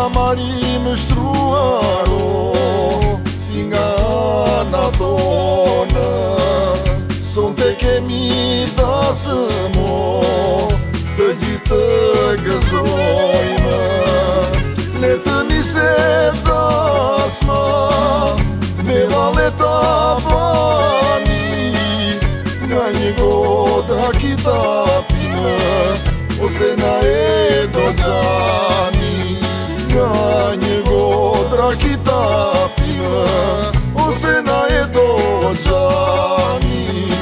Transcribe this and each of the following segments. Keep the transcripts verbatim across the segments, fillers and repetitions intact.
mari mështruaro, si nga ana tonë, son të kemi dasë mo, të gjithë të gëzojmë, le të nise dasma, me valeta bani, nga një godra kita pinë, ose na e do gjani, nga një godra kita pinë, ose na e do gjani.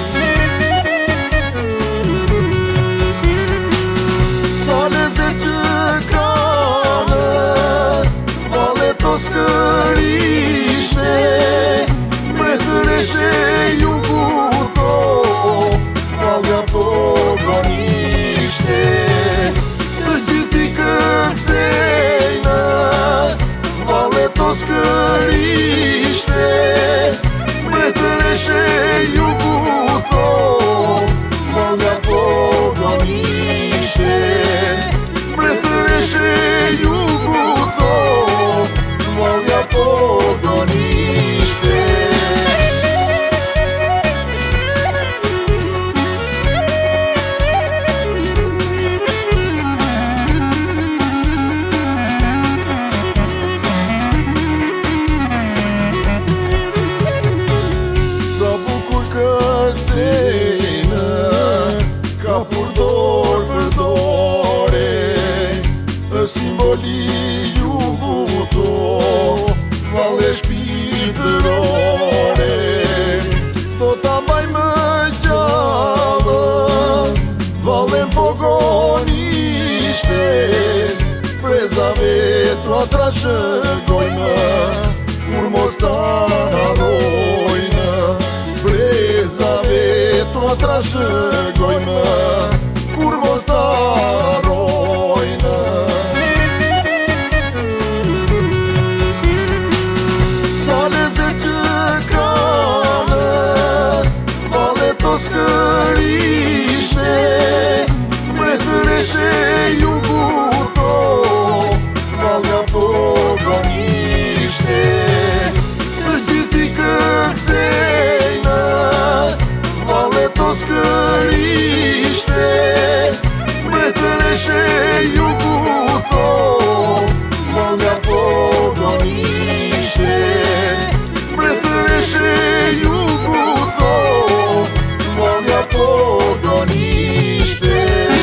Sa lezet që kanë, vale to skërishe, me të reshe ju kuto, valja po gonishte, të gjithi kërcejnë, vale to skërishte, me të reshe ju kuto, valja po gonishte, me të reshe ju kuto, valja po gonishte. Kërcejnë, ka përdor përdore, është simboli ju buto, vale shpirtërore, do ta mbaj më gjallë, valen pogonishte, prezave tu atrashëgojnë, kur mos ta harrojnë, prezave tu atrashëgojnë, kur mos ta harrojnë. Sa lezet që kanë, vale to skërishe, me të reshe ju kuto, valja po gonishte, të gjithi kërcejnë, vale to skërishte, me të reshe ju kuto, valja po gonishte, me të reshe ju kuto, valja po gonishte.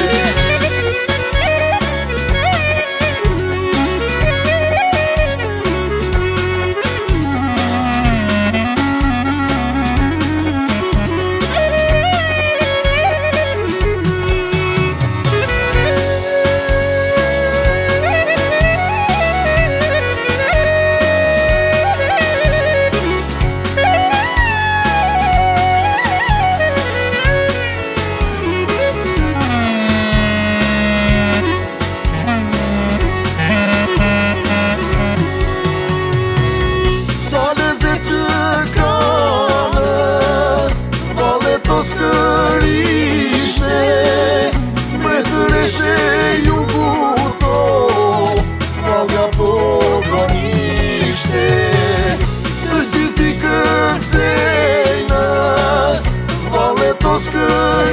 Skërishe, me të reshe ju kuto, valja po gonishte, të gjithi kërcejnë, vale to skërishe.